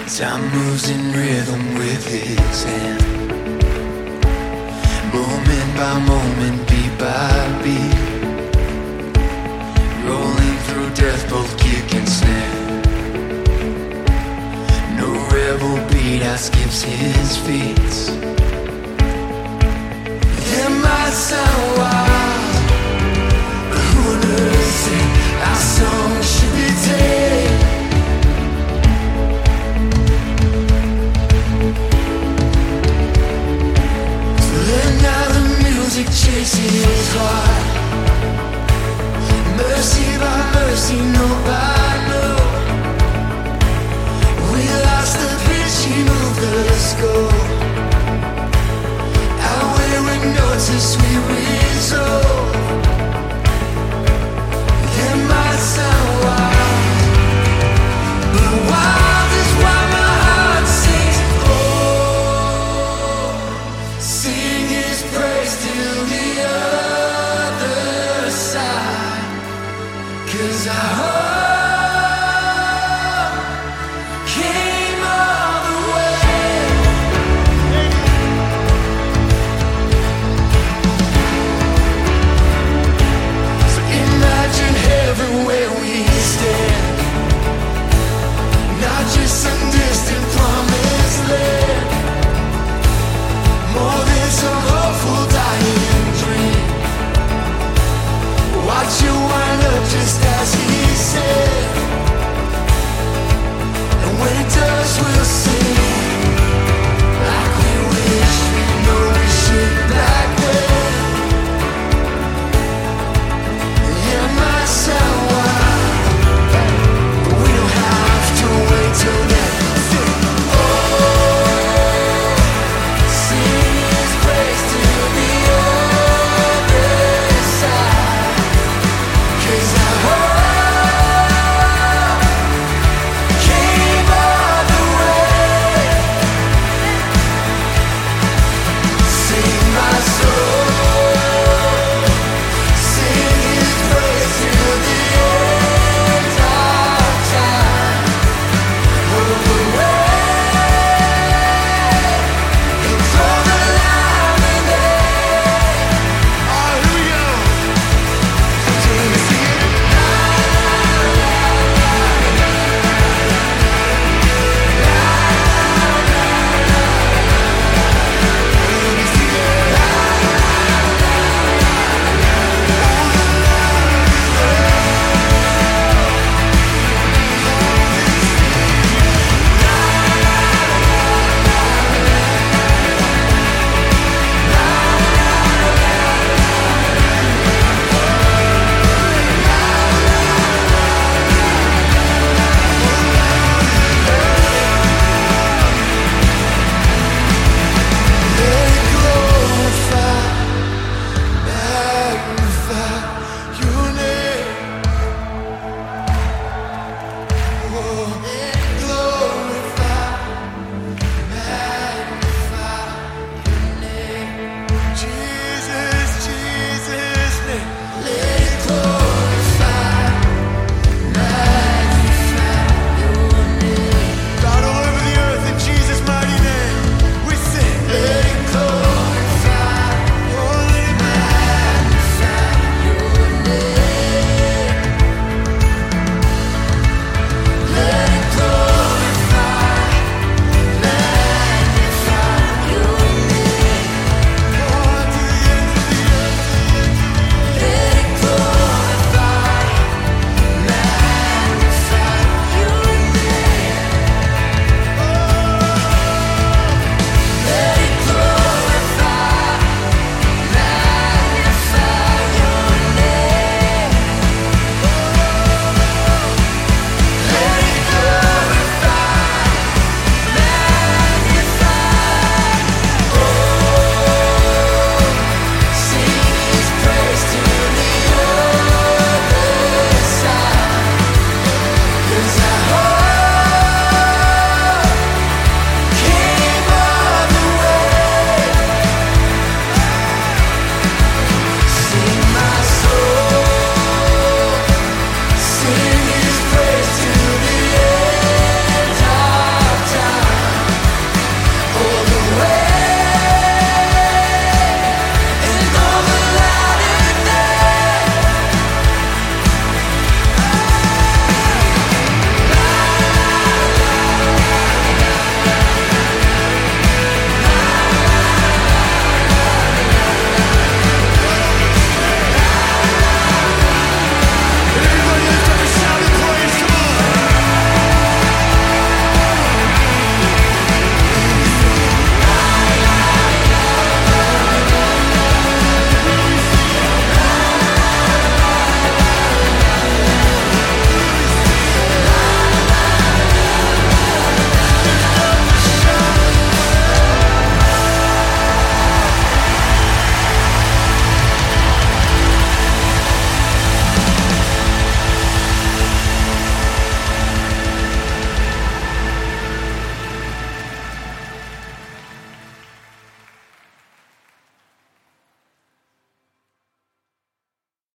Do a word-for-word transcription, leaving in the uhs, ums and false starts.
Time moves in rhythm with his hand, moment by moment, beat by beat, rolling through death, both kick and snare. No rebel beat outskips his feet. It might sound wild, but who on earth said our song should be dead? And now the music chases his heart. Mercy by mercy, no by no. We lost the pitch, he moved the score. Our weary notes, a sweet resolve. It might sound wild, but wild is why my heart sings. Oh, sing his praise till the other side, 'cause I